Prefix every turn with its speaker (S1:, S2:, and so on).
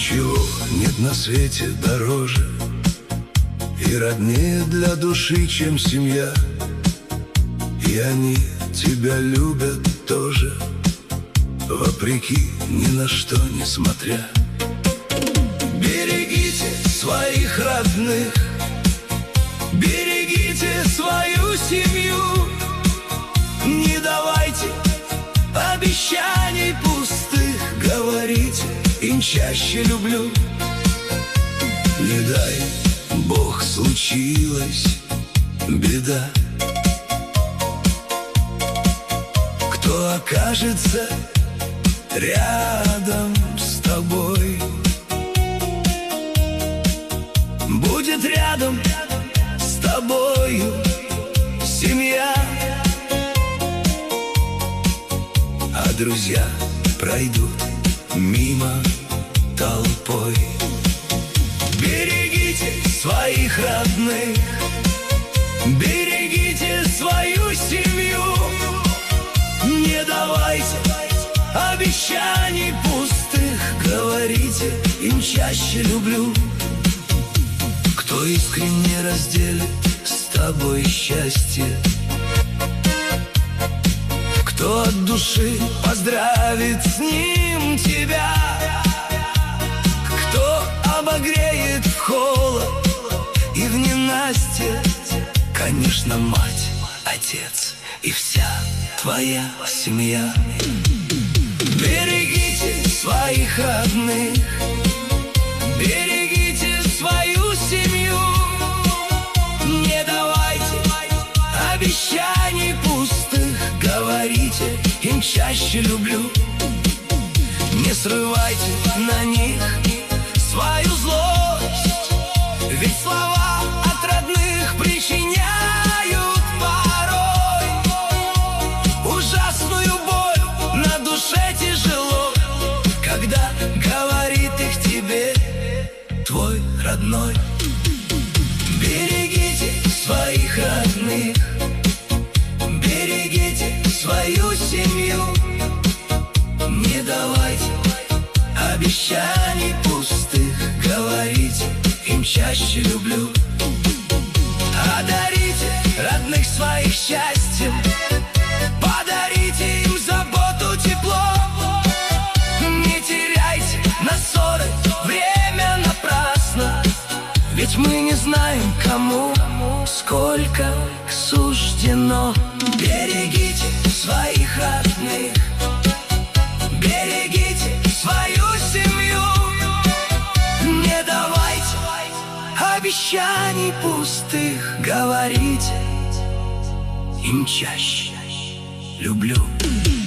S1: Ничего нет на свете дороже и роднее для души, чем семья. И они тебя любят тоже, вопреки, ни на что не смотря. Берегите своих родных, берегите свою семью. Не давайте обещаний пустых, говорите им чаще люблю. Не дай Бог, случилась беда, кто окажется рядом с тобой, будет рядом с тобою семья. А друзья пройдут мимо толпой. Берегите своих родных, берегите свою семью. Не давайте обещаний пустых, говорите им чаще люблю. Кто искренне разделит с тобой счастье, кто от души поздравит с ним тебя, кто обогреет в холод и в ненастье. Конечно, мать, отец и вся твоя семья. Берегите своих родных, берегите свою семью. Не давайте обещаний пустых, говорите им чаще люблю. Не срывайте на них свою злость, ведь слова от родных причиняют порой ужасную боль. На душе тяжело, когда говорит их тебе твой родной. Берегите своих родных, берегите свою семью. Не давайте обещаний пустых, говорите им чаще люблю. Одарите родных своих счастьем, подарите им заботу, тепло. Не теряйте на ссоры время напрасно, ведь мы не знаем, кому сколько суждено. Берегите своих родных, берегите свою семью. Не давайте обещаний пустых, говорите им чаще люблю.